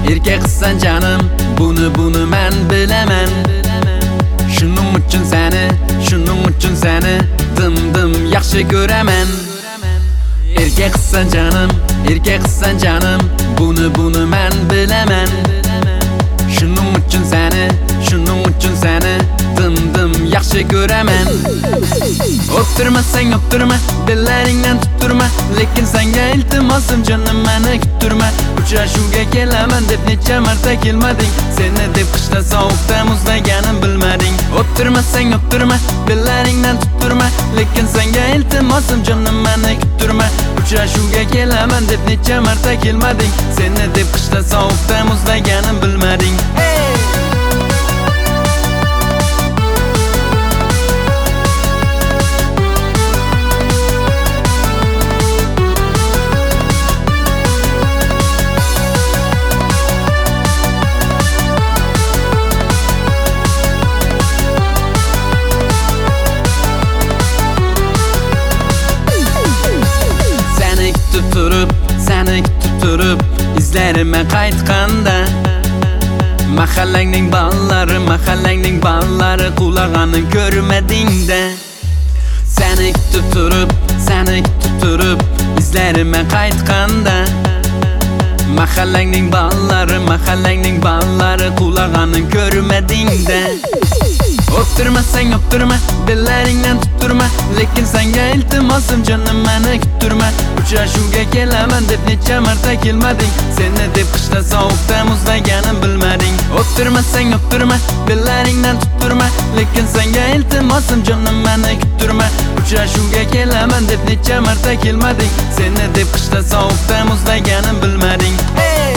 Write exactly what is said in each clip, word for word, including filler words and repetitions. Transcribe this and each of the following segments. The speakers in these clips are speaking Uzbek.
Erkaksan canım, bunu bunu men bilaman. Shuning uchun seni, shuning uchun seni dim dim yaxshi ko'raman. Erkaksan canım, erkaksan canım, bunu bunu men bilaman. Shuning uchun seni, shuning uchun seni dim dim yaxshi ko'raman. O'ptirma sen o'ptirma, bellaringdan tutturma, lekin senga iltimosim jonim meni kuttirma. Uchrashuvga kelaman deb necha marta kelmading, seni deb qishda sovuqda muzlaganim bilmading. O'ptirma sen o'ptirma, bellaringdan tutturma, lekin senga iltimosim jonim meni kuttirma. Uchrashuvga kelaman deb necha marta kelmading, seni deb qishda sovuqda muzlaganim bilmading. Hey! Turib, seni kutib turib, izlarime qaytganda mahallangning ballari, mahallangning ballari qulag'ini ko'rmading-da. Seni kutib turib, seni kutib turib, izlarime qaytganda mahallangning ballari, mahallangning ballari qulag'ini ko'rmading-da. O'ptirma sen o'ptirma, bellaringdan tutturma, lekin senga iltimosim jonim meni kuttirma. Uchrashuvga kelaman deb necha marta kelmading, seni deb qishda sovuqda muzlaganim bilmading. O'ptirma sen o'ptirma, bellaringdan tutturma, lekin senga iltimosim jonim meni kuttirma. Uchrashuvga kelaman deb necha marta kelmading, seni deb qishda sovuqda muzlaganim bilmading. Hey!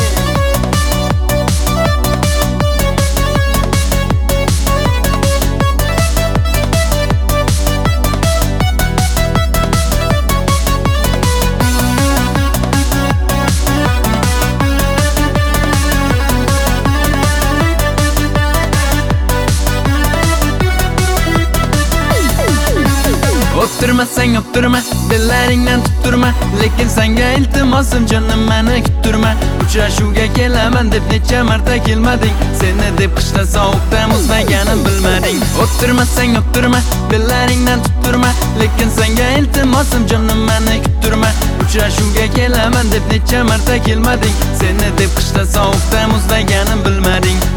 O'ptirma sen o'ptirma, bellaringdan tutturma, lekin senga iltimosim jonim meni kuttirma. Uchrashuvga kelaman deb necha marta kelmading, seni deb qishda sovuqda muzlaganim bilmading. O'ptirma sen o'ptirma, bellaringdan tutturma, lekin senga iltimosim jonim meni kuttirma. Uchrashuvga kelaman deb necha marta kelmading, seni deb qishda sovuqda muzlaganim bilmading.